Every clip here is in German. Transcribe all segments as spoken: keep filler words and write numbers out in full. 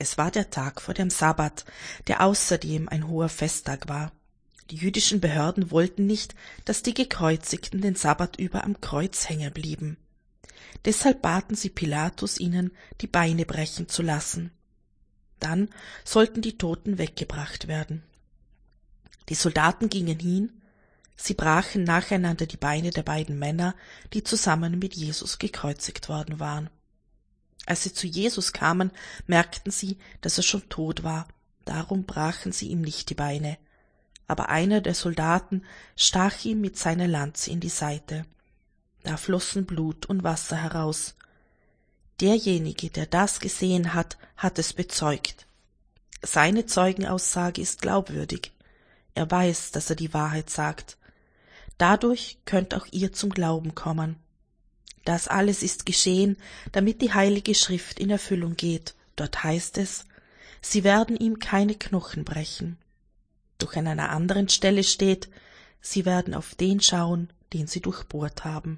Es war der Tag vor dem Sabbat, der außerdem ein hoher Festtag war. Die jüdischen Behörden wollten nicht, dass die Gekreuzigten den Sabbat über am Kreuz hängen blieben. Deshalb baten sie Pilatus, ihnen die Beine brechen zu lassen. Dann sollten die Toten weggebracht werden. Die Soldaten gingen hin, sie brachen nacheinander die Beine der beiden Männer, die zusammen mit Jesus gekreuzigt worden waren. Als sie zu Jesus kamen, merkten sie, dass er schon tot war, darum brachen sie ihm nicht die Beine. Aber einer der Soldaten stach ihm mit seiner Lanze in die Seite. Da flossen Blut und Wasser heraus. Derjenige, der das gesehen hat, hat es bezeugt. Seine Zeugenaussage ist glaubwürdig. Er weiß, dass er die Wahrheit sagt. Dadurch könnt auch ihr zum Glauben kommen. Das alles ist geschehen, damit die Heilige Schrift in Erfüllung geht. Dort heißt es, sie werden ihm keine Knochen brechen. Doch an einer anderen Stelle steht, sie werden auf den schauen, den sie durchbohrt haben.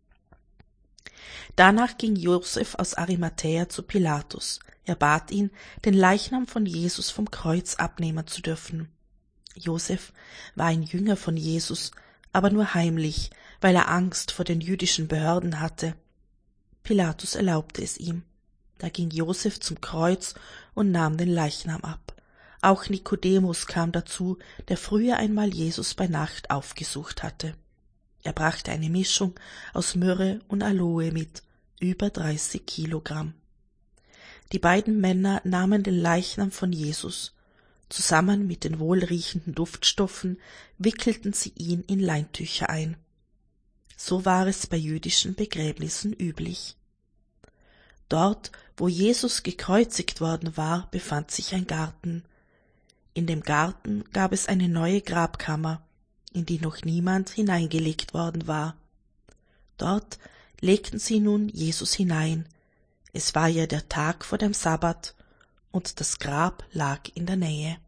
Danach ging Josef aus Arimathäa zu Pilatus. Er bat ihn, den Leichnam von Jesus vom Kreuz abnehmen zu dürfen. Josef war ein Jünger von Jesus, aber nur heimlich, weil er Angst vor den jüdischen Behörden hatte. Pilatus erlaubte es ihm. Da ging Josef zum Kreuz und nahm den Leichnam ab. Auch Nikodemus kam dazu, der früher einmal Jesus bei Nacht aufgesucht hatte. Er brachte eine Mischung aus Myrrhe und Aloe mit, über dreißig Kilogramm. Die beiden Männer nahmen den Leichnam von Jesus. Zusammen mit den wohlriechenden Duftstoffen wickelten sie ihn in Leintücher ein. So war es bei jüdischen Begräbnissen üblich. Dort, wo Jesus gekreuzigt worden war, befand sich ein Garten. In dem Garten gab es eine neue Grabkammer, in die noch niemand hineingelegt worden war. Dort legten sie nun Jesus hinein. Es war ja der Tag vor dem Sabbat, und das Grab lag in der Nähe.